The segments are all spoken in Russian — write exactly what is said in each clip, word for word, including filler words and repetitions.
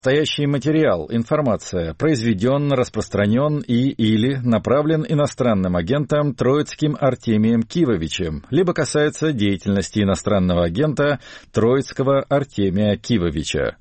Настоящий материал, информация произведен, распространен и или направлен иностранным агентом Троицким Артемием Кивовичем, либо касается деятельности иностранного агента Троицкого Артемия Кивовича.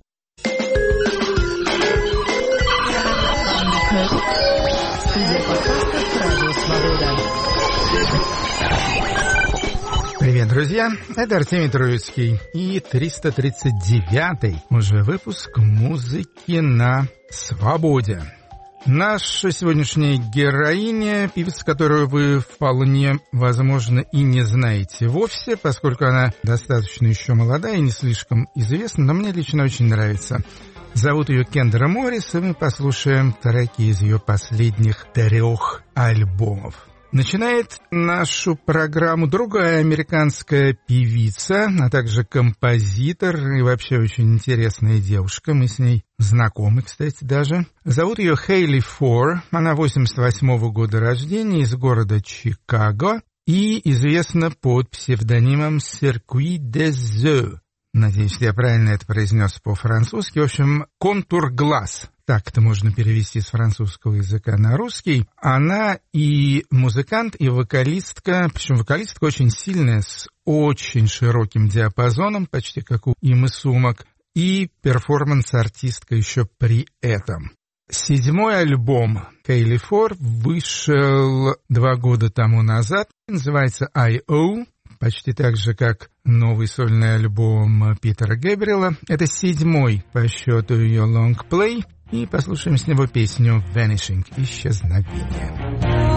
Привет, друзья! Это Артемий Троицкий и триста тридцать девятый уже выпуск музыки на свободе. Наша сегодняшняя героиня, певица, которую вы вполне, возможно, и не знаете вовсе, поскольку она достаточно еще молодая и не слишком известна, но мне лично очень нравится. Зовут ее Кендра Моррис, и мы послушаем треки из ее последних трех альбомов. Начинает нашу программу другая американская певица, а также композитор и вообще очень интересная девушка. Мы с ней знакомы, кстати, даже. Зовут ее Хейли Фор. Она восемьдесят восьмого года рождения, из города Чикаго и известна под псевдонимом Circuit des Yeux. Надеюсь, я правильно это произнес по-французски. В общем, контур глаз. Так это можно перевести с французского языка на русский. Она и музыкант, и вокалистка, причем вокалистка очень сильная, с очень широким диапазоном, почти как у Имы Сумок, и перформанс-артистка еще при этом. Седьмой альбом Хейли Фор вышел два года тому назад, называется «ай о», почти так же, как новый сольный альбом Питера Гэбриэла. Это седьмой по счету ее лонгплей. И послушаем с него песню «Vanishing» — «Исчезновение».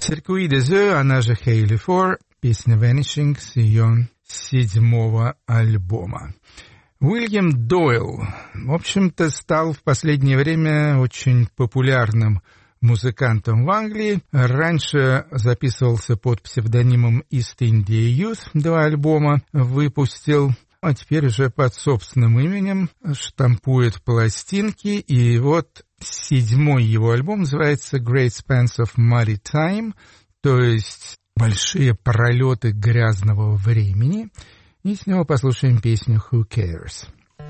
Circuit des Eaux, она же Hayley Four, песня Vanishing с ее седьмого альбома. Уильям Дойл, в общем-то, стал в последнее время очень популярным музыкантом в Англии. Раньше записывался под псевдонимом East India Youth, два альбома выпустил, а теперь уже под собственным именем штампует пластинки. И вот седьмой его альбом называется Great Spans of Muddy Time, то есть большие пролеты грязного времени. И с него послушаем песню Who Cares.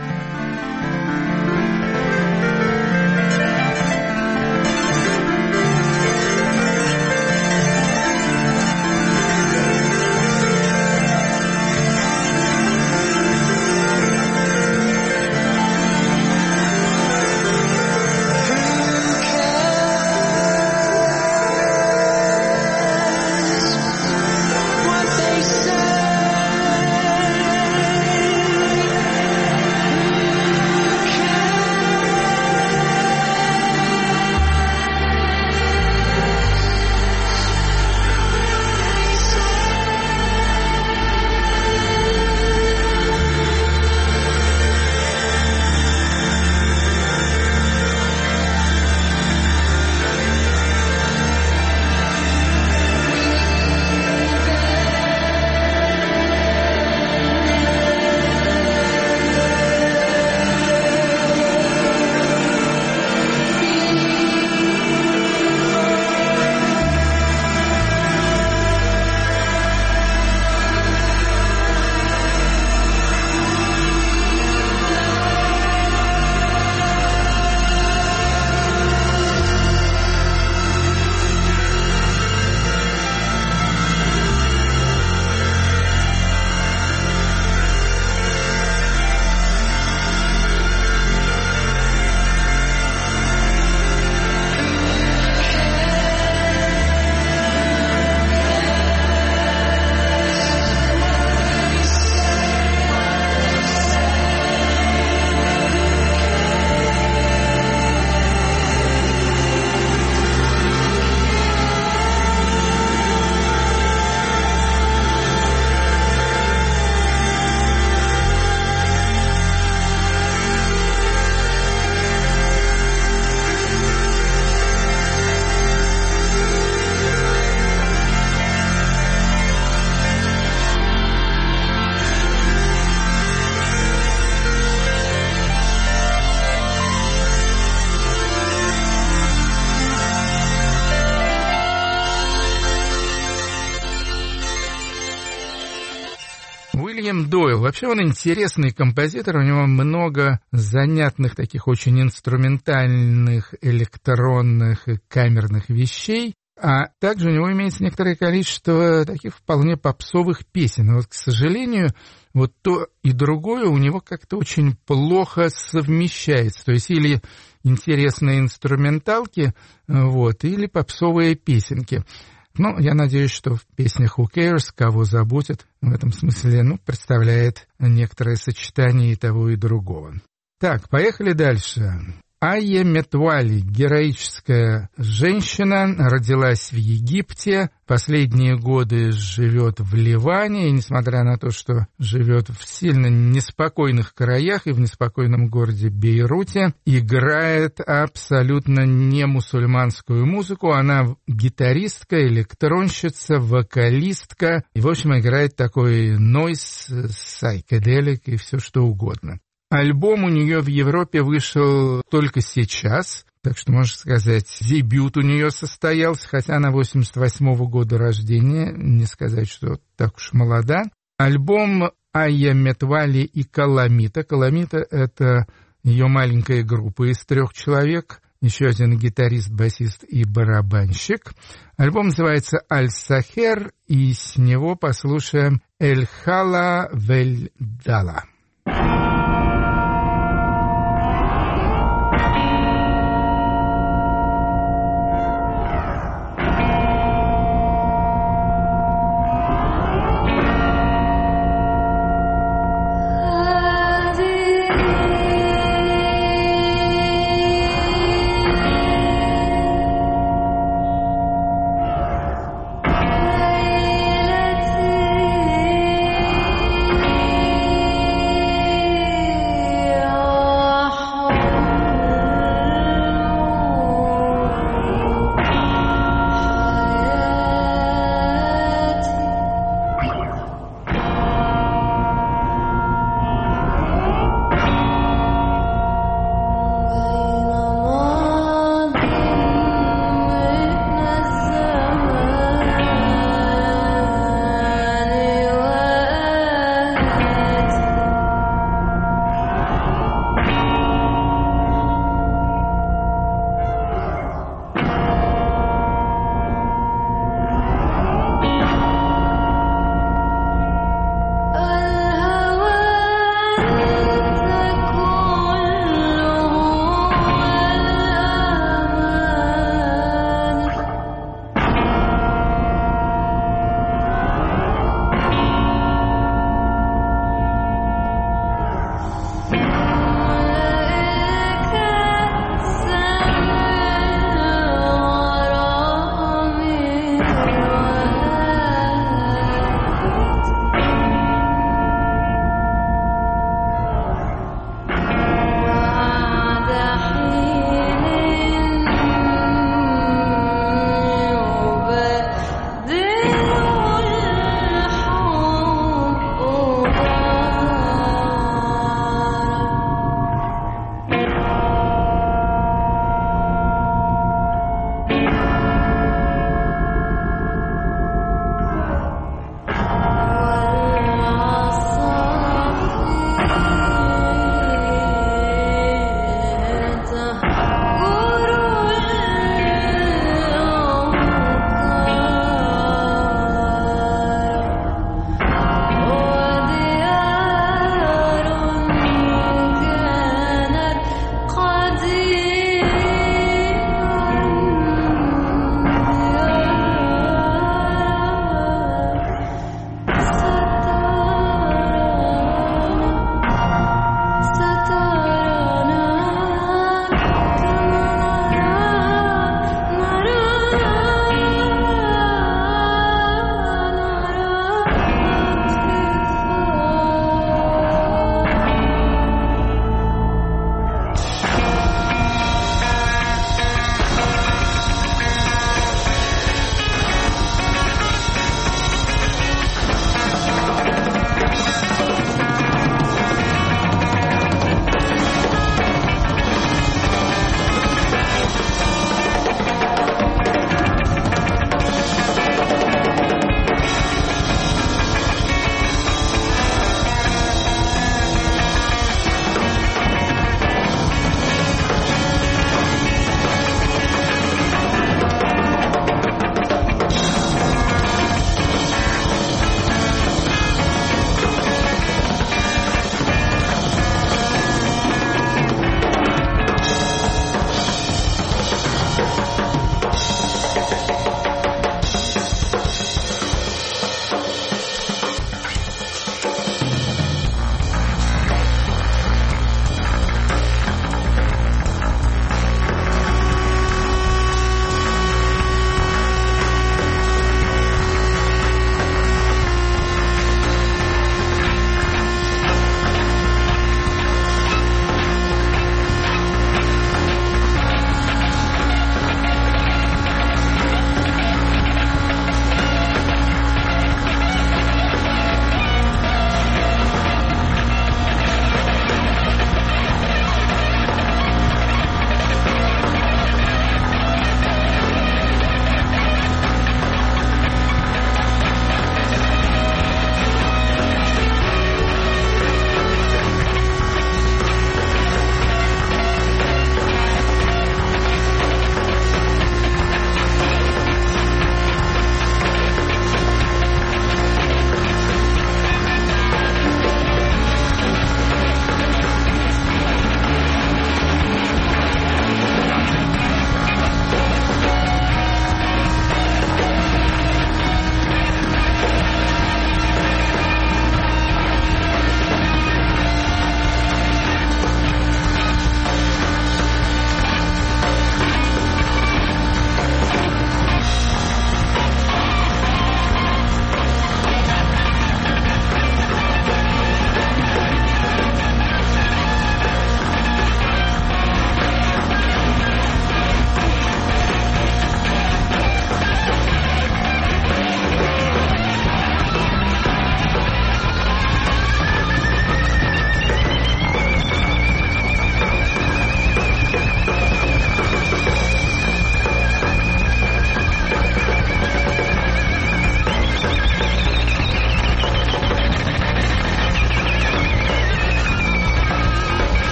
Уильям Дойл. Вообще он интересный композитор, у него много занятных таких очень инструментальных, электронных и камерных вещей, а также у него имеется некоторое количество таких вполне попсовых песен. Но вот, к сожалению, вот то и другое у него как-то очень плохо совмещается. То есть или интересные инструменталки, вот, или попсовые песенки. Ну, я надеюсь, что в песнях Who Cares, кого заботит, в этом смысле, ну, представляет некоторое сочетание и того, и другого. Так, поехали дальше. Айя Метвали, героическая женщина, родилась в Египте, последние годы живет в Ливане, и несмотря на то, что живет в сильно неспокойных краях и в неспокойном городе Бейруте, играет абсолютно не мусульманскую музыку. Она гитаристка, электронщица, вокалистка, и, в общем, играет такой нойз, сайкеделик и все что угодно. Альбом у нее в Европе вышел только сейчас, так что, можно сказать, дебют у нее состоялся, хотя она восемьдесят восьмого года рождения, не сказать, что так уж молода. Альбом Айя Метвали и Каламита. Каламита — это ее маленькая группа из трех человек, еще один гитарист, басист и барабанщик. Альбом называется «Аль-Сахер», и с него послушаем «Эль-Хала Вель-Дала».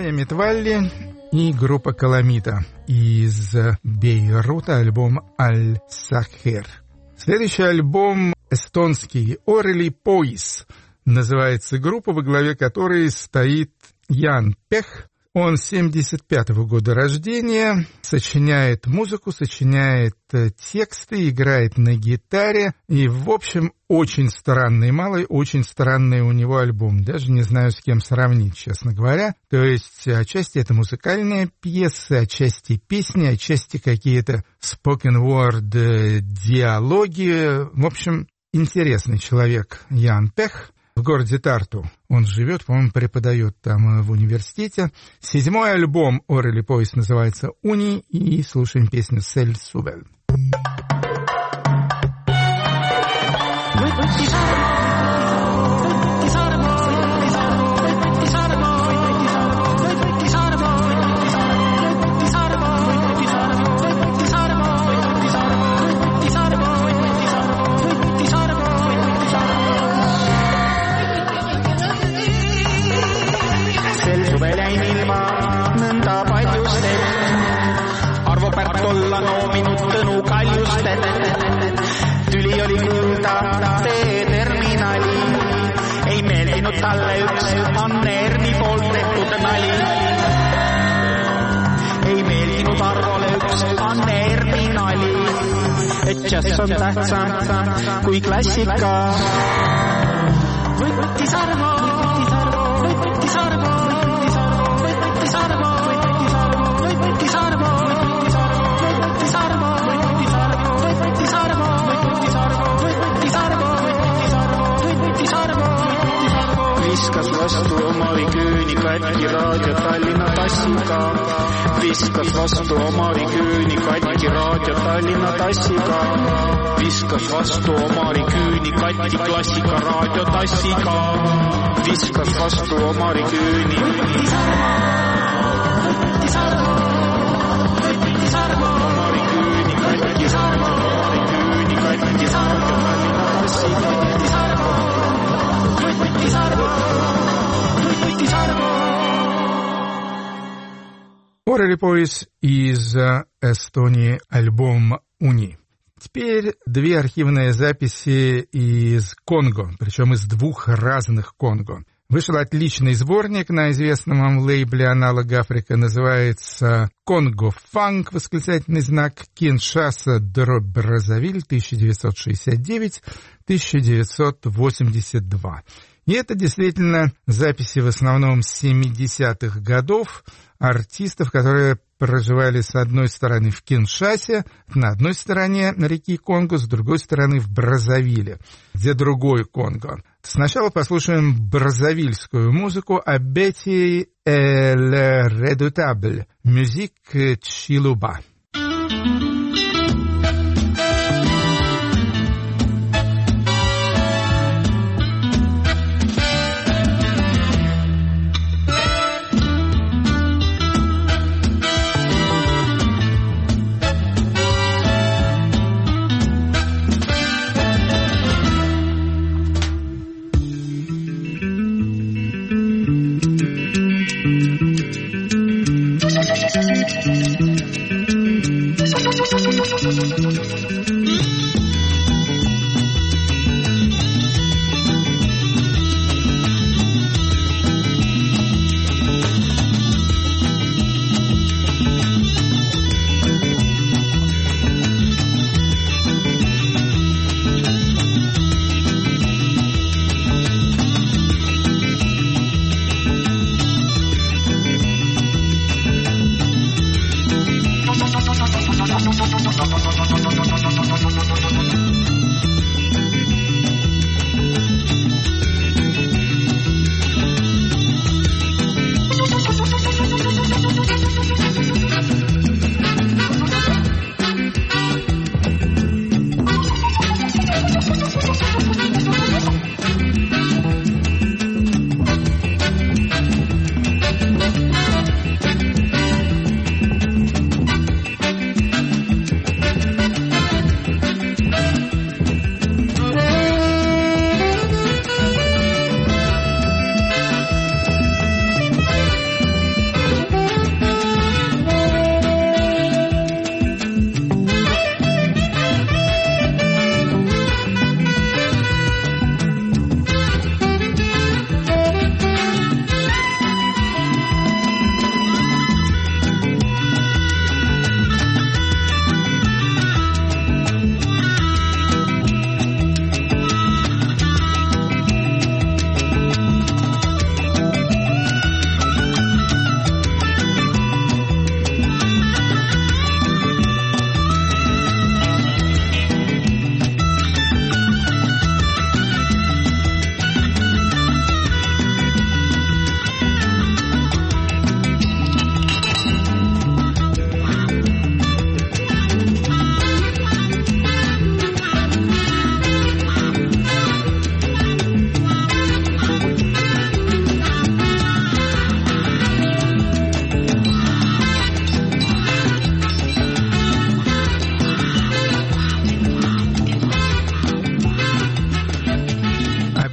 Майя Митвалли и группа Каламита из Бейрута, альбом «Аль-Сахер». Следующий альбом эстонский «Орели Поис». Называется группа, во главе которой стоит Ян Пех. Он семьдесят пятого года рождения, сочиняет музыку, сочиняет тексты, играет на гитаре. И, в общем, очень странный малый, очень странный у него альбом. Даже не знаю, с кем сравнить, честно говоря. То есть, отчасти это музыкальные пьесы, отчасти песни, отчасти какие-то spoken word диалоги. В общем, интересный человек Ян Пех. В городе Тарту он живет, по-моему, преподает там в университете. Седьмой альбом Орели Поис называется «Уни», и слушаем песню «Сель Сувель». Olla noominut tõnu kaljustet. Tüli oli kuulda teeterminali. Ei meeldinud talle üks Anne Erni poolt tehtud nali. Ei meeldinud Arvole üks Anne Erni nali. Et jazz on tähtsam kui klassika. Võttis Arvo, võttis Arvo, võttis Arvo, võttis Arvo, võttis Arvo, võttis Arvo. Viskas vastu omari küüni katki raadio Tallinna tassiga. Viskas vastu omari küüni katki raadio Tallinna tassiga. Viskas vastu omari küüni katki klassika raadio tassiga. Viskas vastu omari küüni. Võttis Arvo, võttis Arvo, võttis Arvo. Omari küüni katki Arvo, omari küüni katki Arvo Tallinna tassiga. Võttis Arvo, võttis Arvo. Орели Поис из Эстонии, альбом «Уни». Теперь две архивные записи из Конго, причем из двух разных Конго. Вышел отличный сборник на известном вам лейбле «Аналог Африка», называется «Конго Фанк», восклицательный знак, Киншаса, дробь Браззавиль, тысяча девятьсот шестьдесят девять — тысяча девятьсот восемьдесят два. И это действительно записи в основном семидесятых годов артистов, которые проживали с одной стороны в Киншасе, на одной стороне реки Конго, с другой стороны в Браззавиле, где другой Конго. Сначала послушаем браззавильскую музыку «Абети эль редутабль», «Мюзик Чилуба».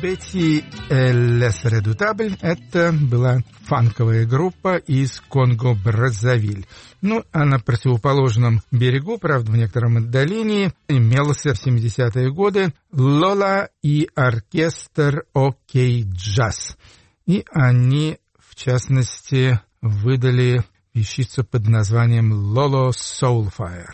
Betty Les Redoutables — это была фанковая группа из Конго-Браззавиль. Ну, а на противоположном берегу, правда, в некотором отдалении, имелся в семидесятые годы Лола и оркестр «Окей Джаз». И они, в частности, выдали вещицу под названием «Lolo Soulfire».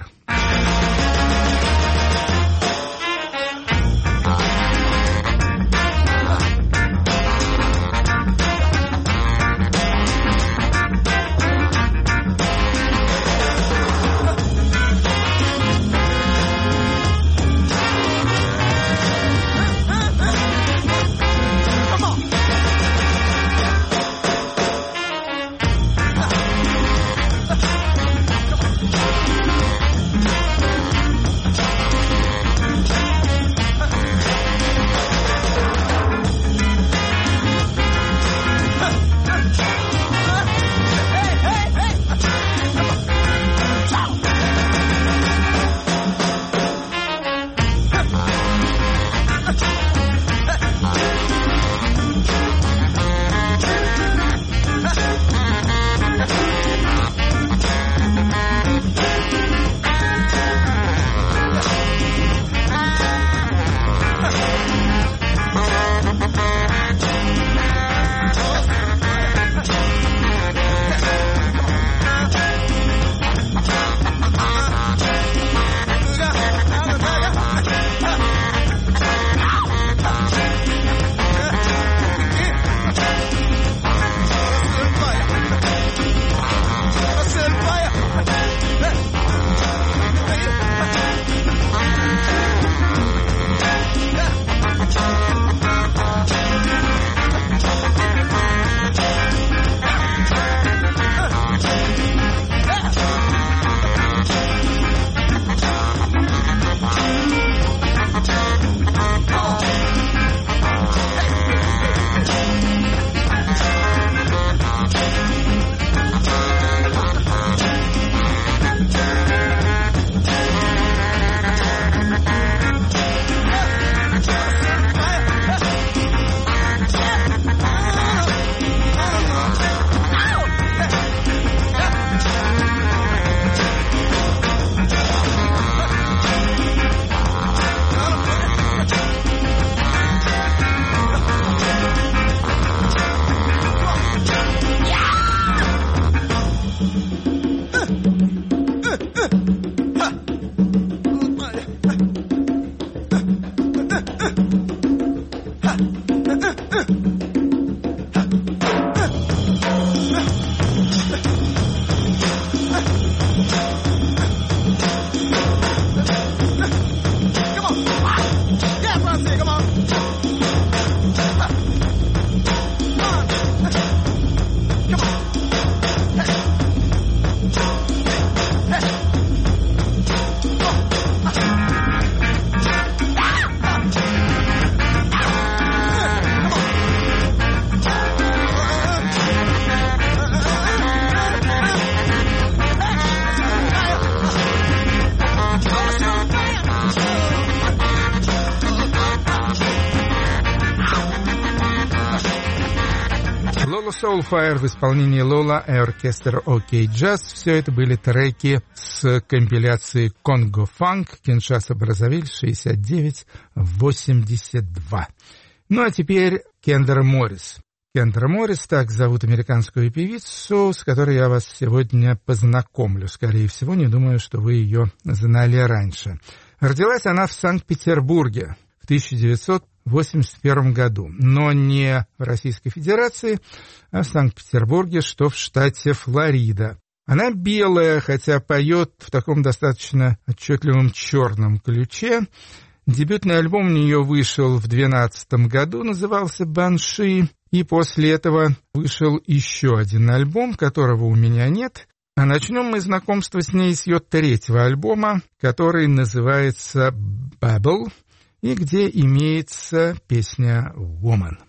Soulfire в исполнении Лола и оркестр «Окей Джаз». Все это были треки с компиляции «Конго Фанк» Киншаса-Браззавиль шестьдесят девять восемьдесят два. Ну а теперь Кендра Моррис. Кендра Моррис, так зовут американскую певицу, с которой я вас сегодня познакомлю. Скорее всего, не думаю, что вы ее знали раньше. Родилась она в Санкт-Петербурге в тысяча девятьсот восемьдесят первом году, но не в Российской Федерации, а в Санкт-Петербурге, что в штате Флорида. Она белая, хотя поет в таком достаточно отчетливом черном ключе. Дебютный альбом у нее вышел в двенадцатом году, назывался «Банши», и после этого вышел еще один альбом, которого у меня нет. А начнем мы знакомство с ней с ее третьего альбома, который называется «Babble», и где имеется песня «Woman».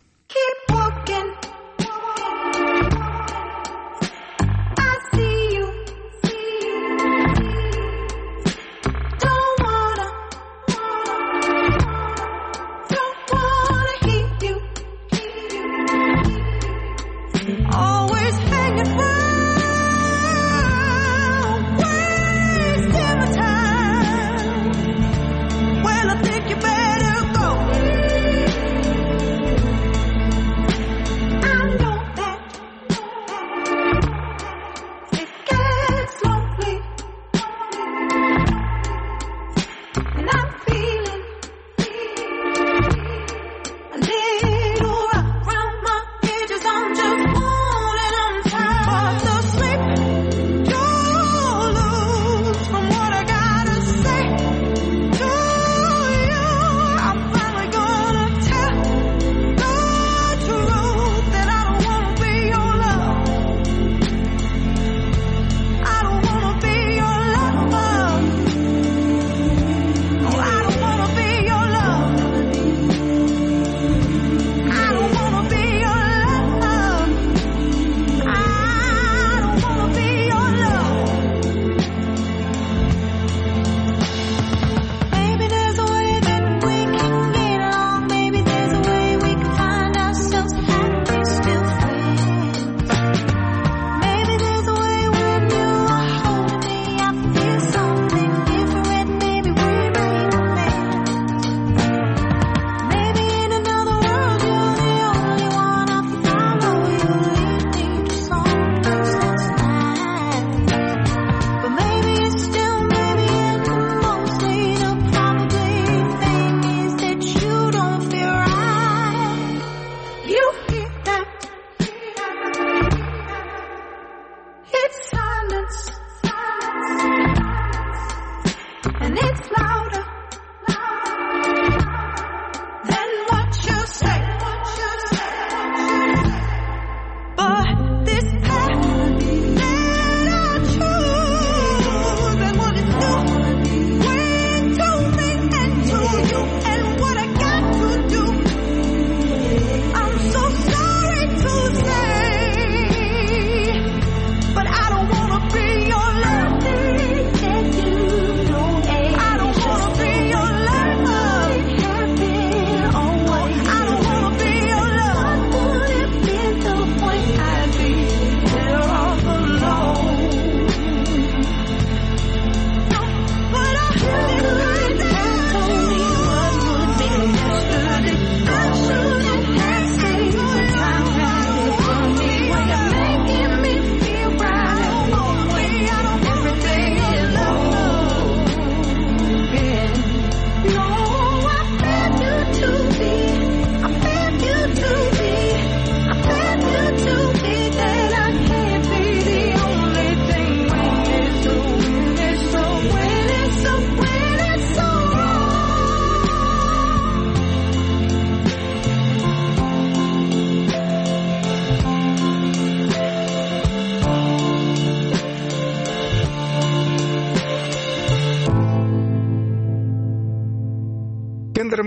You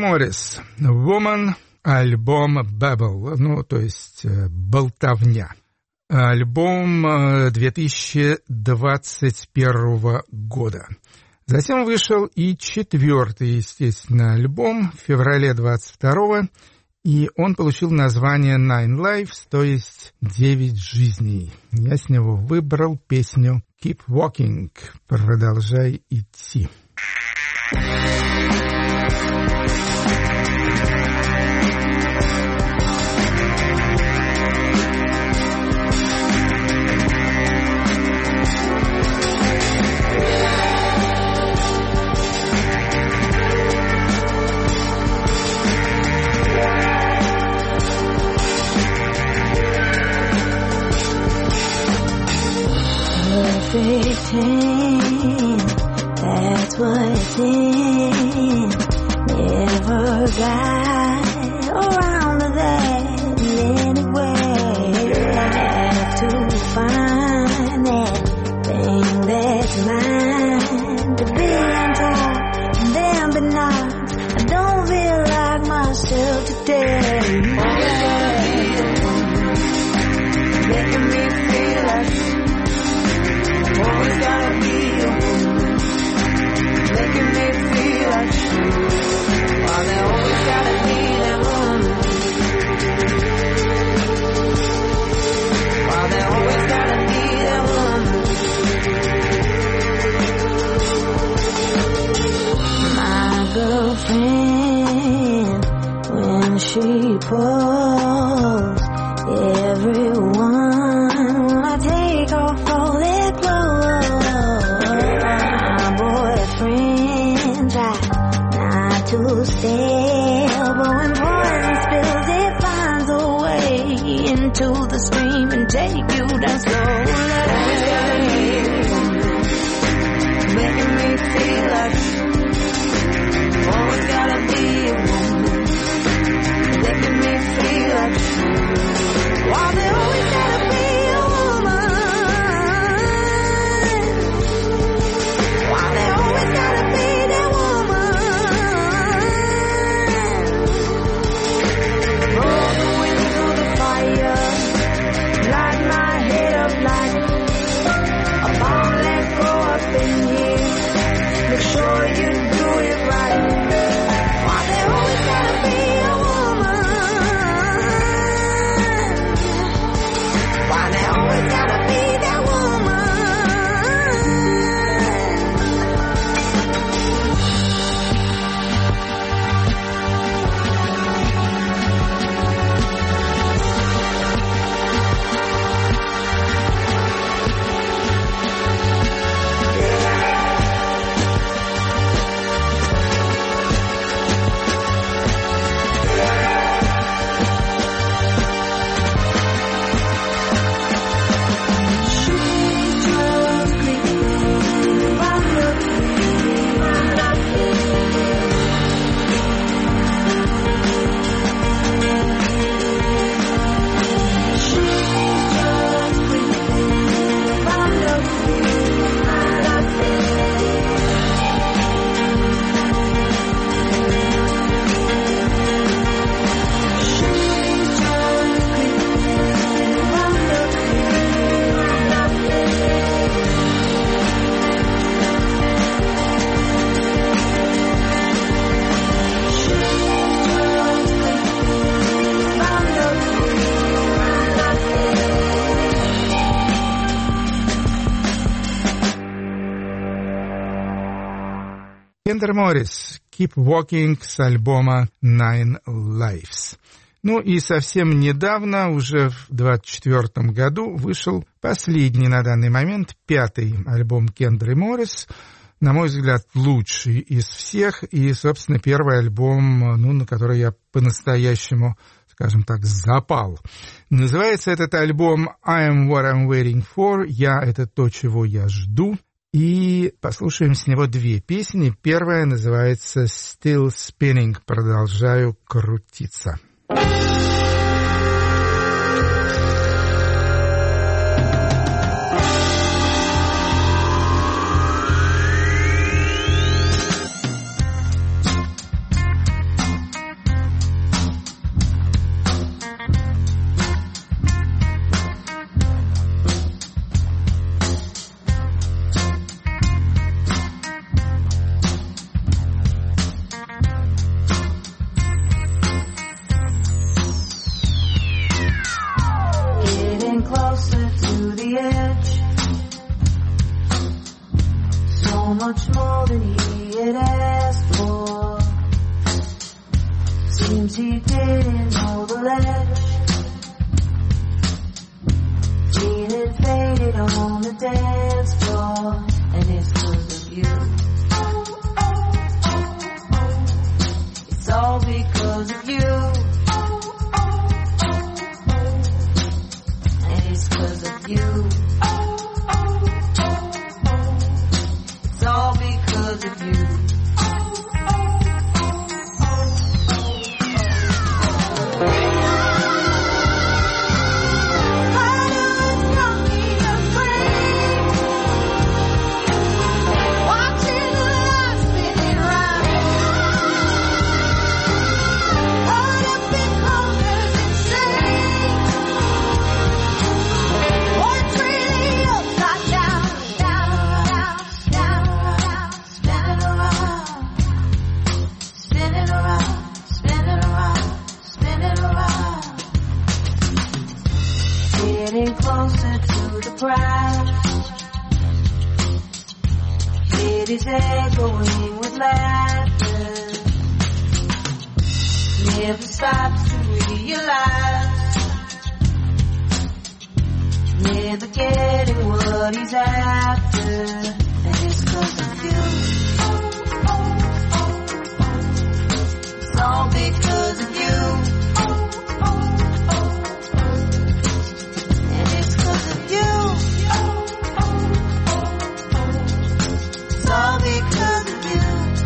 Моррис, «Woman», альбом «Babble», ну, то есть «Болтовня». Альбом две тысячи двадцать первого года. Затем вышел и четвертый, естественно, альбом в феврале двадцать второго, и он получил название «Nine Lives», то есть «Девять жизней». Я с него выбрал песню «Keep Walking», «Продолжай идти». Pretend that's what's in. Never got around to that anyway. I have to find that thing that's mine. To be on top and then be not. I don't feel like myself today. Making me feel like always gotta be a woman, making me feel like true. Why there always gotta be that woman? Why there always gotta be that woman? My girlfriend, when she pulls, everyone wanna take off all their clothes. My boyfriend tried not to stare, but when poison spills, it finds a way into the stream and take you down slowly. Always gotta be a woman, making me feel like true. Always gotta be a woman, making me feel like true. Why there always gotta be a woman? Why there always gotta be that woman? Roll the wind through the fire, light my head up like a bomb. Let go up in here, make sure you do it right. Why there always gotta be a woman? Why there always gotta be that woman? Кендер Моррис, «Keep Walking» с альбома «Nine Lives». Ну и совсем недавно, уже в двадцать четвёртом году, вышел последний на данный момент, пятый альбом Кендры Моррис, на мой взгляд, лучший из всех, и, собственно, первый альбом, ну, на который я по-настоящему, скажем так, запал. Называется этот альбом «I am what I'm waiting for», «Я — это то, чего я жду». И послушаем с него две песни. Первая называется «Still Spinning», «Продолжаю крутиться». she didn't know the letter. Feeling faded on the dance floor, and it's 'cause of you. It's all because of you. And it's 'cause of you. It's all because of you. City's echoing with laughter, never stops to realize, never getting what he's after, and it's 'cause of you. It's all because of you. And it's 'cause of you. All because of you.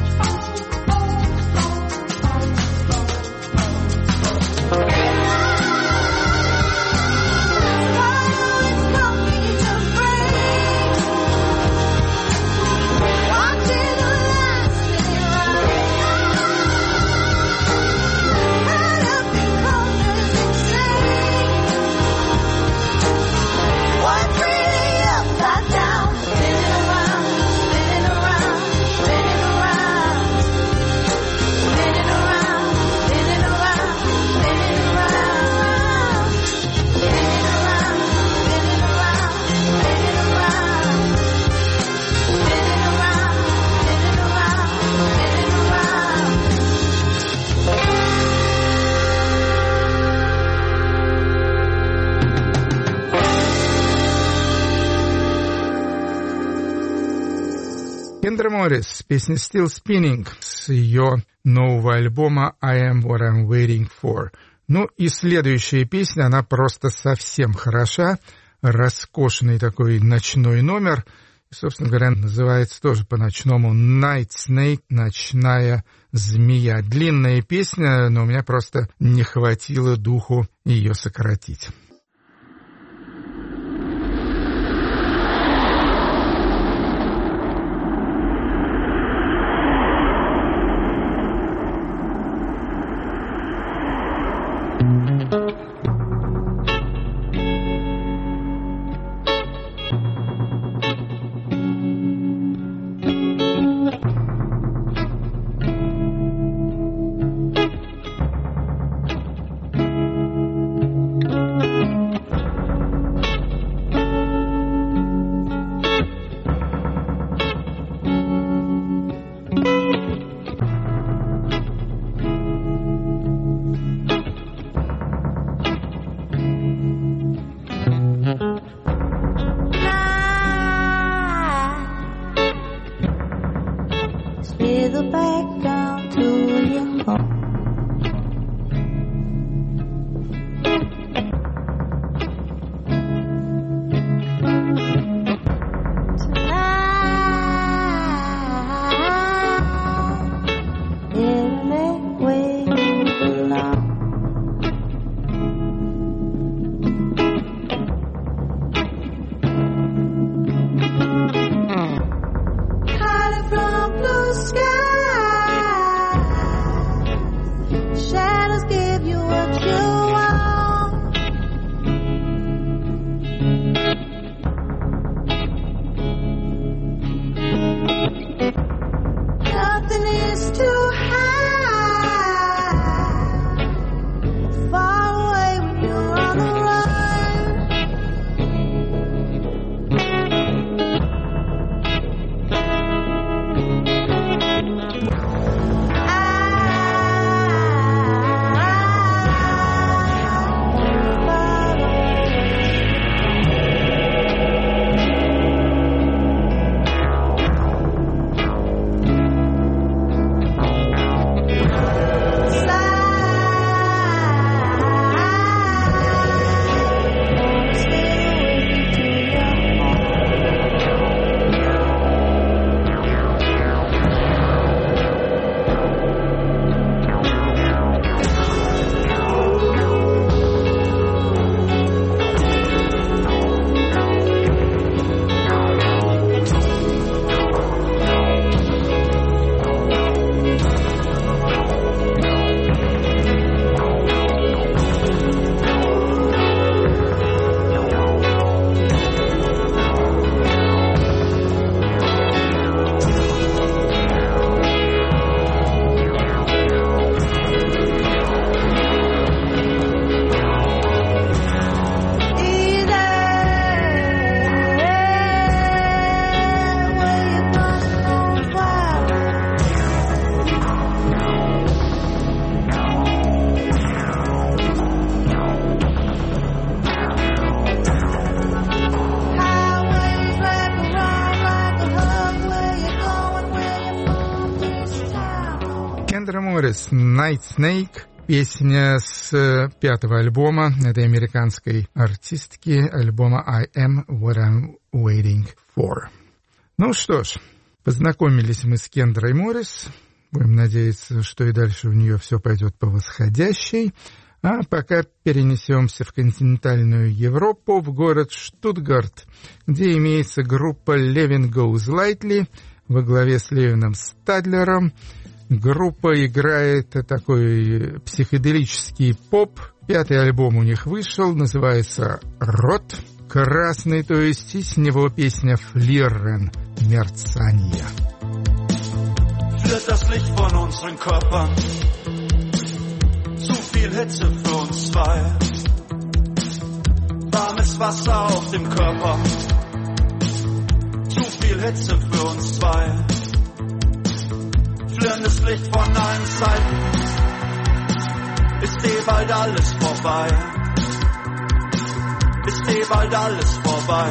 Кендра Моррис, песня «Still Spinning» с ее нового альбома «I am what I'm waiting for». Ну и следующая песня, она просто совсем хороша, роскошный такой ночной номер, и, собственно говоря, называется тоже по-ночному «Night Snake», «Ночная змея». Длинная песня, но у меня просто не хватило духу ее сократить. Моррис «Night Snake», песня с пятого альбома этой американской артистки, альбома «I Am What I'm Waiting For». Ну что ж, познакомились мы с Кендрой Моррис. Будем надеяться, что и дальше у нее все пойдет по восходящей. А пока перенесемся в континентальную Европу, в город Штутгарт, где имеется группа Living Goes Lightly во главе с Левином Стадлером. Группа играет такой психоделический поп. Пятый альбом у них вышел, называется «Рот». Красный, то есть, и с него песня «Flirren» «Мерцание». Flirrt das Licht von unseren Körpern. Zu viel Hitze für uns zwei. Warmes Wasser auf dem Körper. Zu viel Hitze für uns zwei. Flirrendes Licht von allen Seiten. Ist eh bald alles vorbei. Ist eh bald alles vorbei.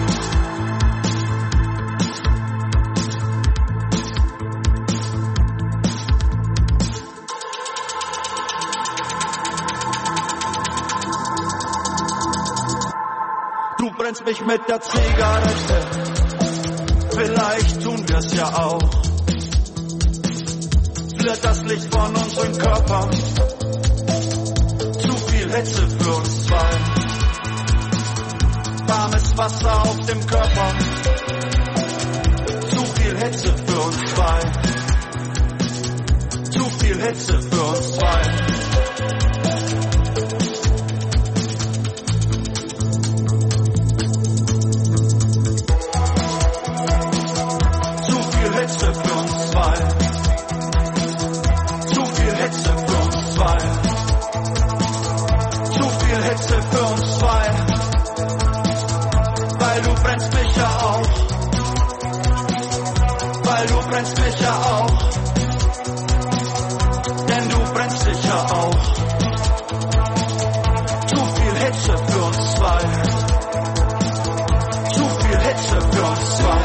Du brennst mich mit der Zigarette, vielleicht tun wir's ja auch. Flirrt das Licht von unseren Körpern, zu viel Hitze für uns zwei. Warmes Wasser auf dem Körper, zu viel Hitze für uns zwei. Zu viel Hitze für uns zwei. Hitze für uns zwei. Zu viel Hitze für uns zwei. Zu viel Hitze für uns zwei. Weil du brennst mich ja auch. Weil du brennst mich ja auch. Denn du brennst dich ja auch. Zu viel Hitze für uns zwei. Zu viel Hitze für uns zwei.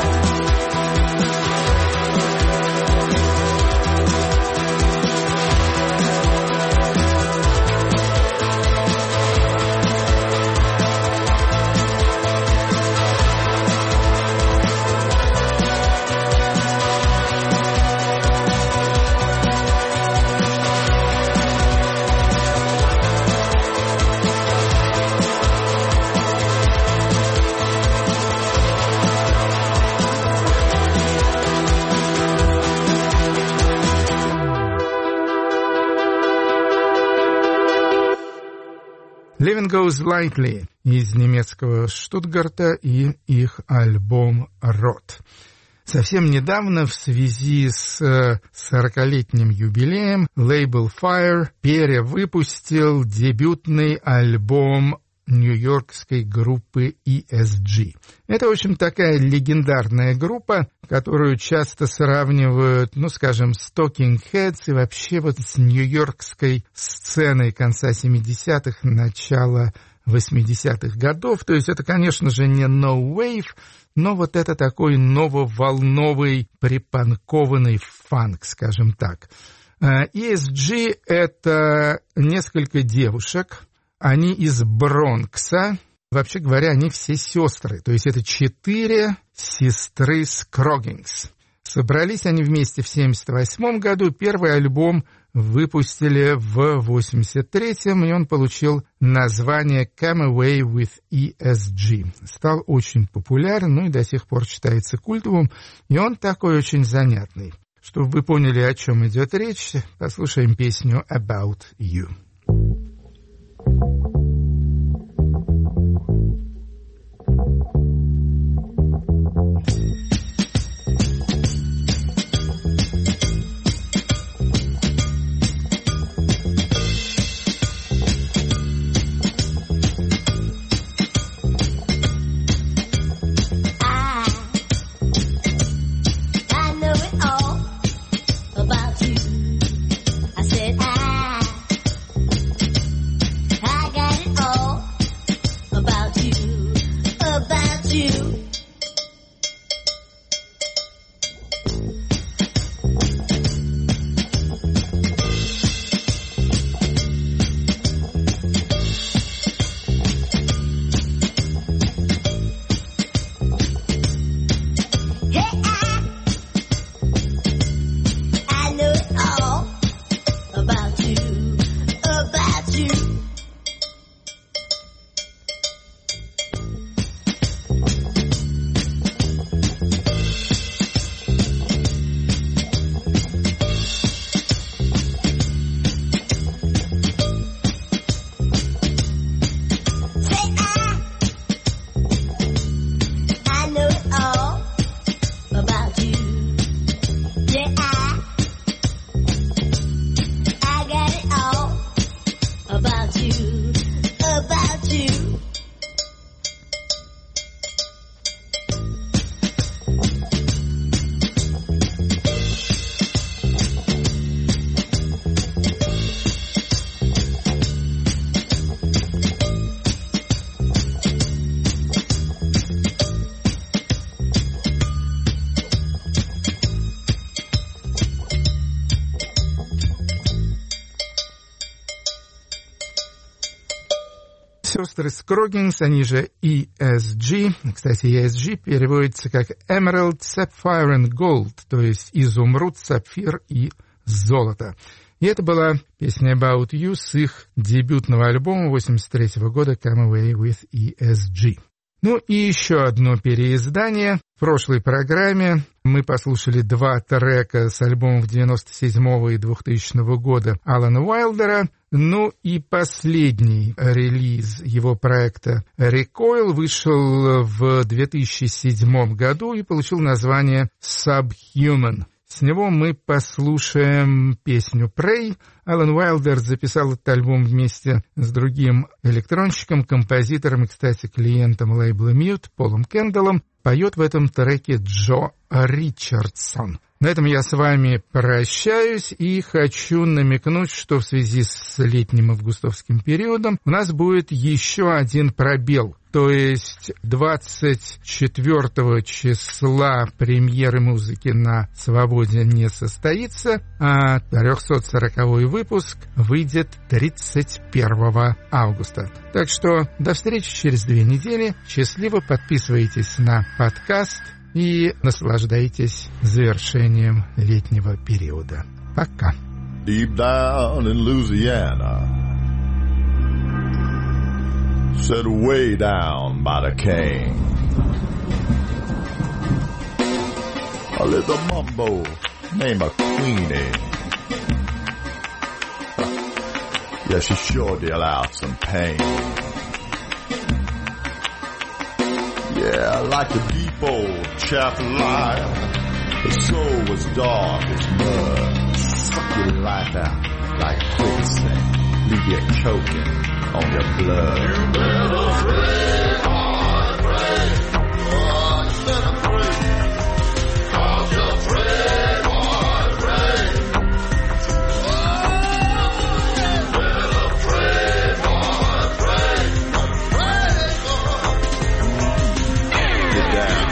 Living Goes Lightly из немецкого Штутгарта и их альбом «Рот». Совсем недавно в связи с сорокалетним юбилеем лейбл Fire перевыпустил дебютный альбом нью-йоркской группы и эс джи. Это, в общем, такая легендарная группа, которую часто сравнивают, ну, скажем, с Talking Heads и вообще вот с нью-йоркской сценой конца семидесятых, начала восьмидесятых годов. То есть это, конечно же, не No Wave, но вот это такой нововолновый, припанкованный фанк, скажем так. и эс джи — это несколько девушек. Они из Бронкса. Вообще говоря, они все сестры. То есть это четыре сестры Скроггинс. Собрались они вместе в семьдесят восьмом году. Первый альбом выпустили в восемьдесят третьем, и он получил название «Come Away with и эс джи». Стал очень популярен, ну и до сих пор считается культовым. И он такой очень занятный. Чтобы вы поняли, о чем идет речь, послушаем песню «About You». you. Сестры Скроггинс, они же и эс джи. Кстати, и эс джи переводится как Emerald, Sapphire and Gold, то есть изумруд, сапфир и золото. И это была песня About You с их дебютного альбома восемьдесят третьего года Come Away with и эс джи. Ну и еще одно переиздание. В прошлой программе мы послушали два трека с альбомов девяносто седьмого и двухтысячного года Алана Уайлдера. Ну и последний релиз его проекта Recoil вышел в две тысячи седьмом году и получил название Subhuman. С него мы послушаем песню Pray. Алан Уайлдер записал этот альбом вместе с другим электронщиком, композитором и, кстати, клиентом лейбла Mute, Полом Кендаллом. Поет в этом треке Джо Ричардсон. На этом я с вами прощаюсь и хочу намекнуть, что в связи с летним августовским периодом у нас будет еще один пробел. То есть двадцать четвёртого числа премьеры музыки на «Свободе» не состоится, а трехсот сороковой выпуск выйдет тридцать первого августа. Так что до встречи через две недели. Счастливо, подписывайтесь на подкаст и наслаждайтесь завершением летнего периода. Пока. Deep down in Louisiana, set way down by the cane, a little mumbo named a Queenie. Yeah, she sure deal out some pain. Yeah, like the deep old chaff line, the soul was dark as mud, suck your life out like quicksand, leave you choking on your blood. You better pray, hard pray, oh, you better pray, cause you pray, hard pray, oh, you better pray, hard pray, pray, oh. Get down.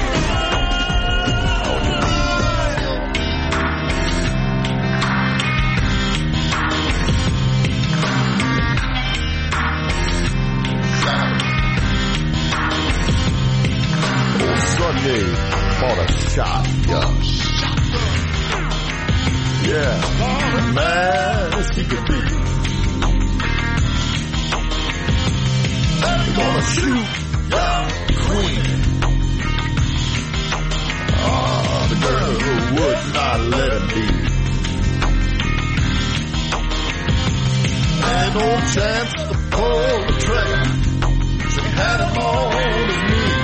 Sunday bought a shotgun. Yeah, man as he could be. They're gonna shoot young Queen. Ah, the girl who would not let him be. Ain't no chance to pull the trigger. She had him on his knees.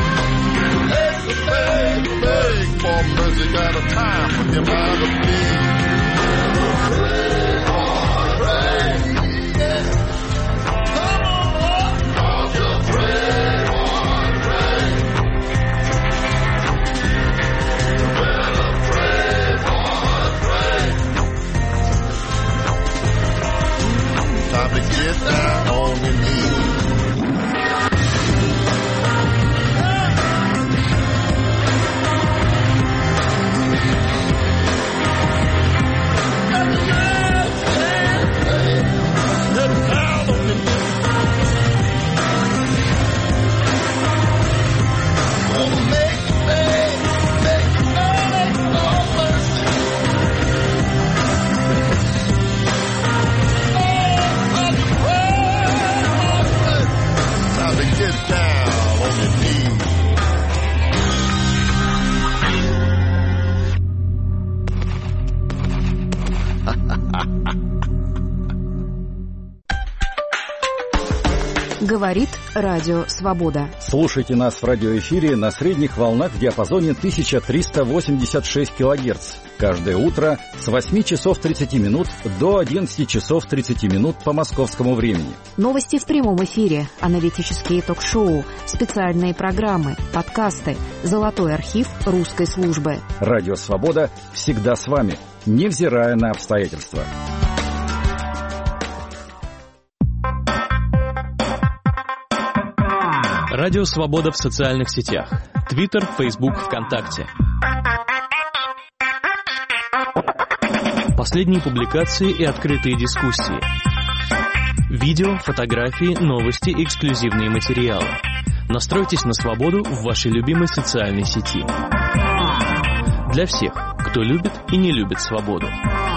Beg, beg for mercy, got a time for him out of me. Pray, oh, pray, yeah. Come on, Lord, cause you pray, oh, pray. You better pray, oh, pray. Time to get down on your knees. Pray. Говорит Радио Свобода. Слушайте нас в радиоэфире на средних волнах в диапазоне тысяча триста восемьдесят шесть килогерц. Каждое утро с восьми часов тридцати минут до одиннадцати часов тридцати минут по московскому времени. Новости в прямом эфире, аналитические ток-шоу, специальные программы, подкасты, золотой архив русской службы. Радио Свобода всегда с вами, невзирая на обстоятельства. Радио Свобода в социальных сетях. Твиттер, Фейсбук, ВКонтакте. Последние публикации и открытые дискуссии. Видео, фотографии, новости, эксклюзивные материалы. Настройтесь на свободу в вашей любимой социальной сети. Для всех, кто любит и не любит свободу.